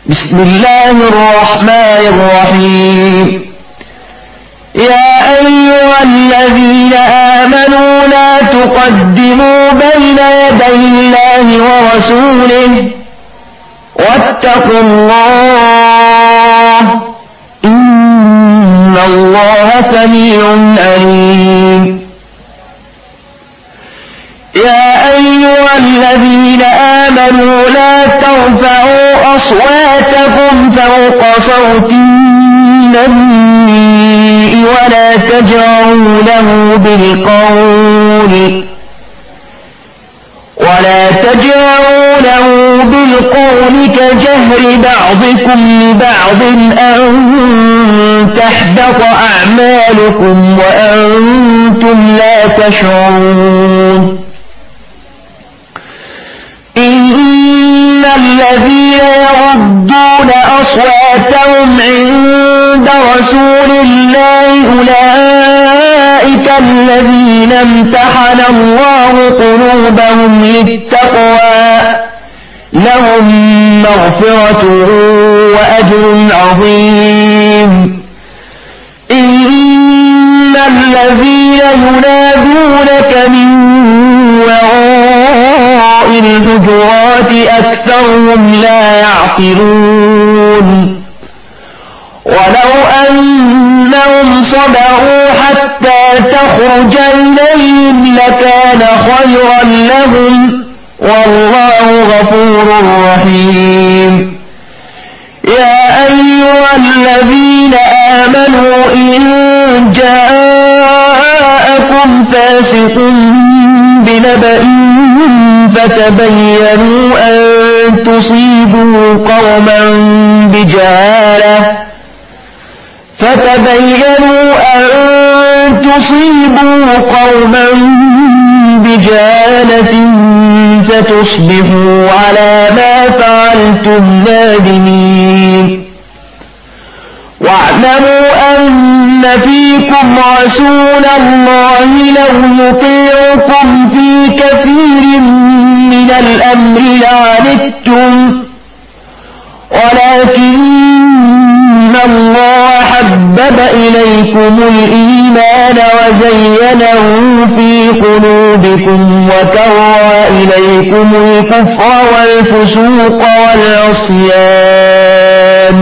بسم الله الرحمن الرحيم. يا أيها الذين آمنوا لا تقدموا بين يدي الله ورسوله واتقوا الله إن الله سميع عليم. يا أيها الذين آمنوا لا ترفعوا أصواتكم فوق صوت النبي ولا تجهروا له بالقول كجهر بعضكم لبعض أن تحبط أعمالكم وأنتم لا تشعرون. إن الذين يغضون أصواتهم عند رسول الله أولئك الذين امتحن الله قلوبهم للتقوى لهم مغفرة وأجر عظيم. إن الذين ينادونك من وراء الحجرات أكثرهم لا يعقلون. ولو أنهم صبروا حتى تخرج إليهم لكان خيرا لهم والله غفور رحيم. يا أيها الذين آمنوا إن جاءكم فاسق بنبأ فتبينوا أن تصيبوا قوما بجهالة فتصبحوا على ما فعلتم نادمين. واعلموا أن فيكم رسول الله لو يطيعكم في كثير من الأمر لعنتم ولكن الله حبب إليكم الإيمان وزينه في قلوبكم وكره إليكم الكفر والفسوق والعصيان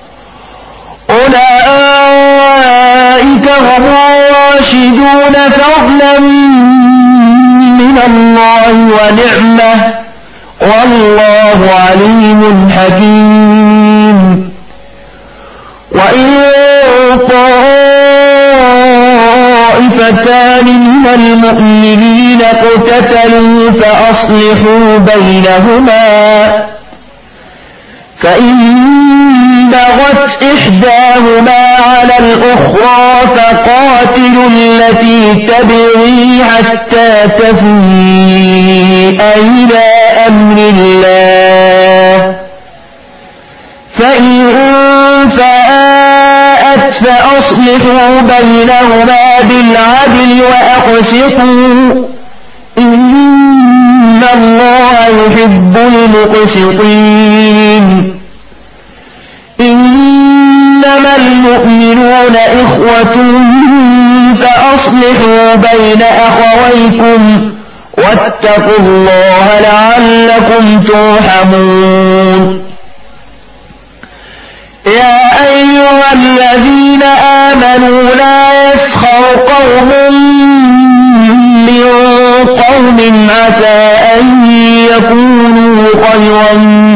أولئك هم الراشدون فضلا من الله ونعمة والله عليم حكيم. وإن طائفتان من المؤمنين اقتتلوا فأصلحوا بينهما فإن بغت إحداهما على الأخرى فقاتلوا التي تبغي حتى تفيء إلى أمر الله فإن فاءت فأصلحوا بينهما بالعدل وأقسطوا إن الله يحب المقسطين. إنما المؤمنون إخوة فأصلحوا بين أخويكم واتقوا الله لعلكم ترحمون. يا أيها الذين آمنوا لا يسخر قوم من قوم عسى أن يكونوا خيرا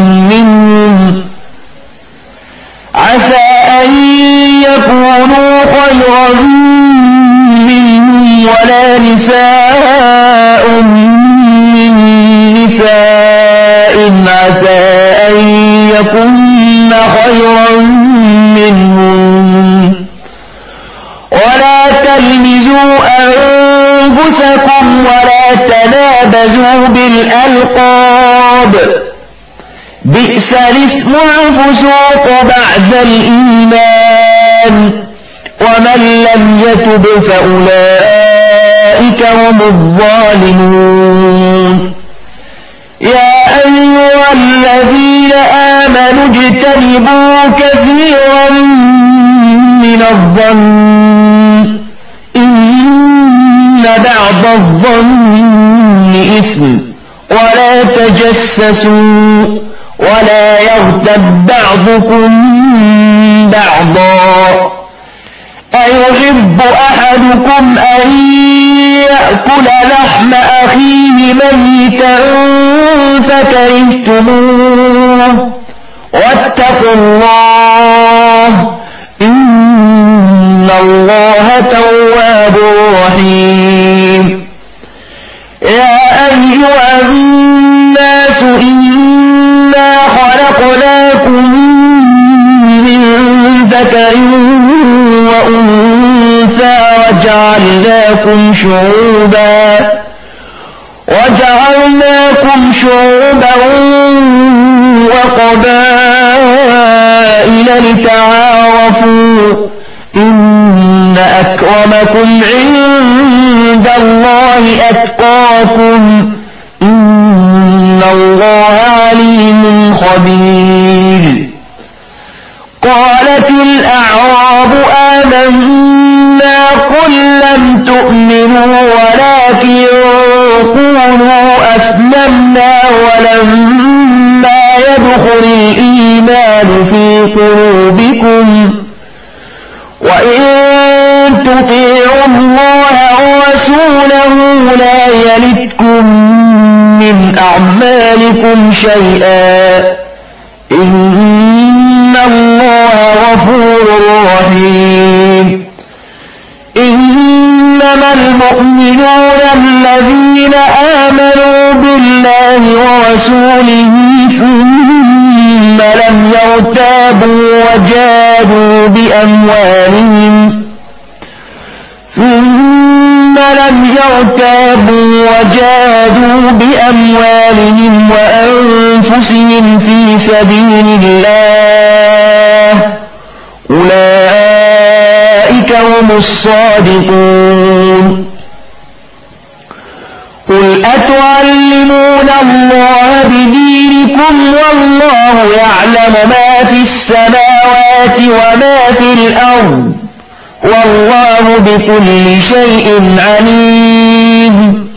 منهم ولا نساء من نساء عسى أن يكن خيرا منهم ولا تلمزوا أنفسكم ولا تنابزوا بالألقاب بئس الاسم الفسوق بعد الإيمان ومن لم يتب فأولئك هم الظالمون. يا أيها الذين آمنوا اجتنبوا واجتنبوا كثيرا من الظن إن بعض الظن إثم ولا تجسسوا ولا يغتب بعضكم بعضا أيحب أحدكم أن يأكل لحم أخيه ميتا فكرهتموه واتقوا الله إن الله تواب رحيم يا أيها الناس إنا خلقناكم من ذكر وأنثى وجعلناكم شعوبا وقبائل لتعارفوا إن أكرمكم عند الله أتقاكم إن الله عليم خبير قالت الأعراب آمنا قل لم تؤمنوا ولكن قولوا أسلمنا ولما يدخل الإيمان في قلوبكم وإن تطيعوا الله ورسوله لا يلتكم من أعمالكم شيئا إن الله غفور رحيم إنما المؤمنون الذين آمنوا بالله ورسوله ثم لم يرتابوا وجاهدوا بأموالهم وأنفسهم في سبيل الله أولئك هم الصادقون قل أتعلمون الله بدينكم والله يعلم ما في السماوات وما في الأرض والله بكل شيء عليم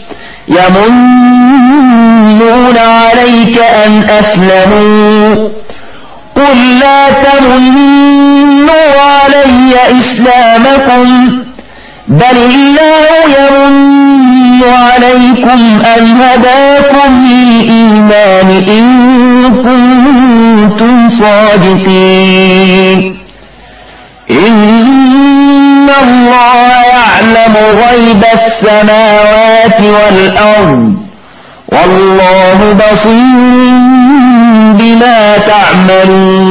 يمنون عليك أن أسلموا قل لا تمنوا علي إسلامكم بل الله يمن عليكم أن هداكم للإيمان إن كنتم صادقين إن الله يعلم غيب السماوات والأرض والله بصير بما تعملون